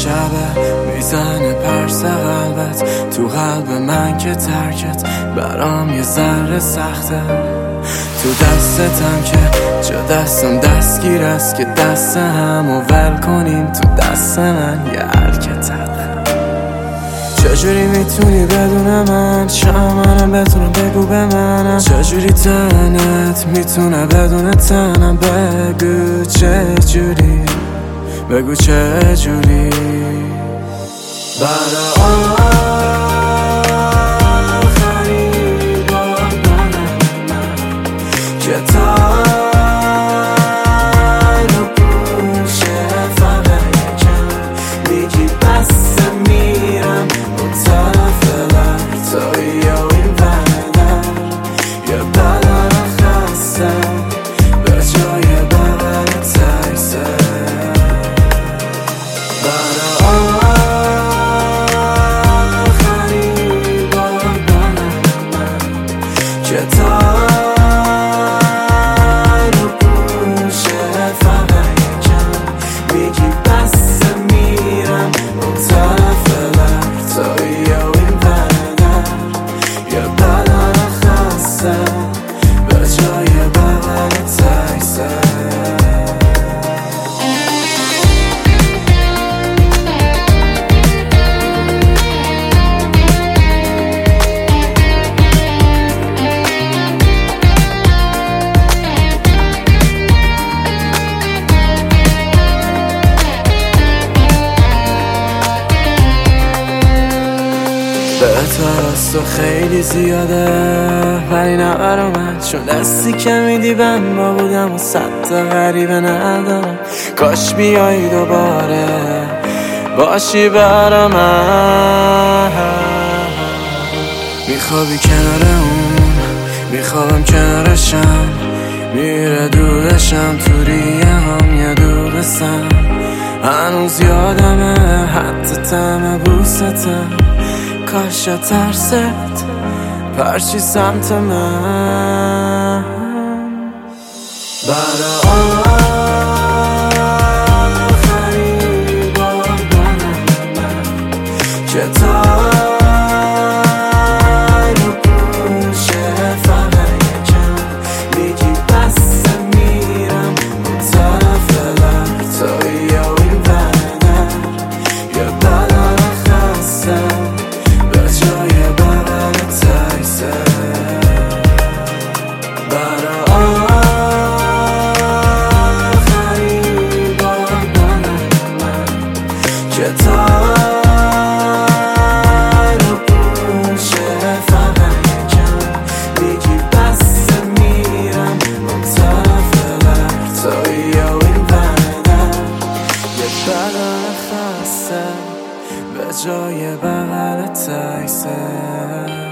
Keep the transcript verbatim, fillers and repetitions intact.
شبه میزنه پرس قلبت تو قلب من که ترکت برام یه ذره سخته. تو دستتم که جا دستم دستگیر است که دست همو ول کنیم تو دست من یه حرکتت. چجوری میتونی بدون من شما منم بتونم بگو به منم چجوری تنت میتونه بدون تنم بگو چجوری بگو چجوری برای آخری بار منم من که تای رو پوشه فقط یکم میگی بسته میرم اون طرف لر توی یا این بردر یه بلر خسته به جای بغل تکسه برای آخری بار منم من که تای رو پوشه فقط یکم میگی بسته میرم اون طرف لر توی یا این بردر یه بلر خسته به جای بغل تکسه. به اعتراض تو خیلی زیاده ولی نه برا من چون دستی که میدی بهم با بودم و صد تا غریبه ندارم. کاش بیایی دوباره باشی برا من. میخوابی کنار اون میخوابم کنارشم میره دورشم تو ریه هم یه دورستم هنوز یادمه حتی تم بوستم کاش ترست پرچی سمت من برای آخری بار منم من که تای رو پوشه فقط یکم میگی بسته میرم اون طرف لر توی یا این بردر یه بلر خسته به جای بغل تکسه برای آخری بار منم من که تای رو پوشه فقط یکم میگی بسته میرم اون طرف لر توی یا این بردر یه بلر خسته به جای بغل تکسه.